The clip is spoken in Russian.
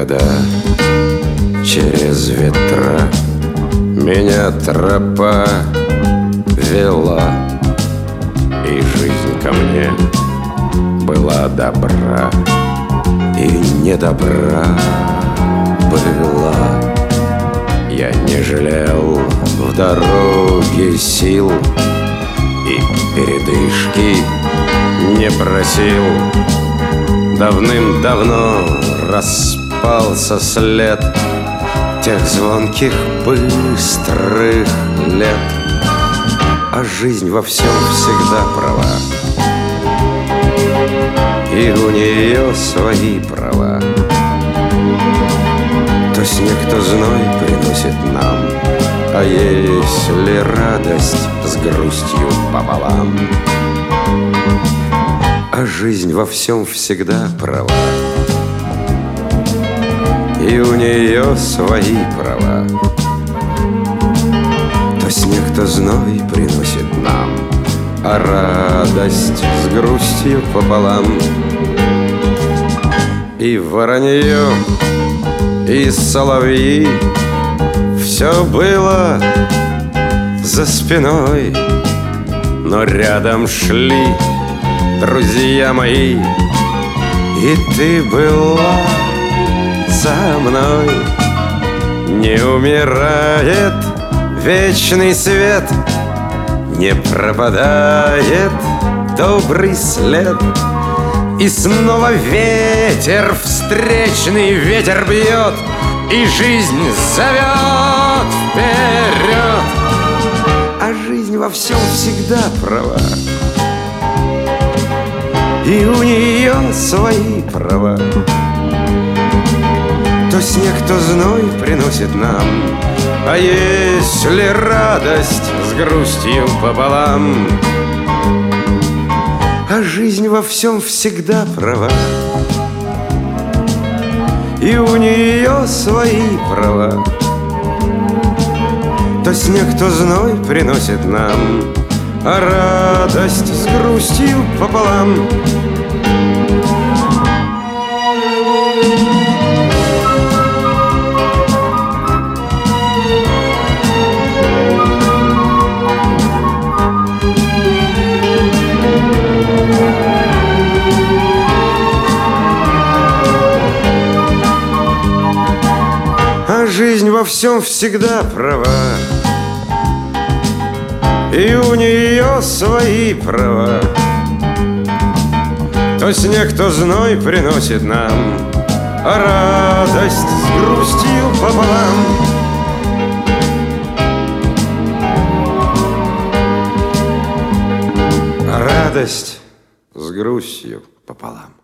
года, через ветра меня тропа вела, и жизнь ко мне была добра, и недобра была. Я не жалел в дороге сил и передышки не просил. Давным-давно распался след тех звонких быстрых лет, а жизнь во всем всегда права, и у нее свои права. То снег, то зной приносит нам, а если радость с грустью пополам. А жизнь во всем всегда права, и у нее свои права. То снег, то зной приносит нам, а радость с грустью пополам. И воронье, и соловьи, все было за спиной, но рядом шли друзья мои, и ты была со мной. Не умирает вечный свет, не пропадает добрый след. И снова ветер, встречный ветер бьет, и жизнь зовет вперед. А жизнь во всем всегда права, и у нее свои права. То снег, то зной приносит нам, а если радость с грустью пополам. А жизнь во всем всегда права, и у нее свои права. То снег, то зной приносит нам, а радость с грустью пополам. А жизнь во всем всегда права, и у нее свои права. То снег, то зной приносит нам, а радость с грустью пополам. А радость с грустью пополам.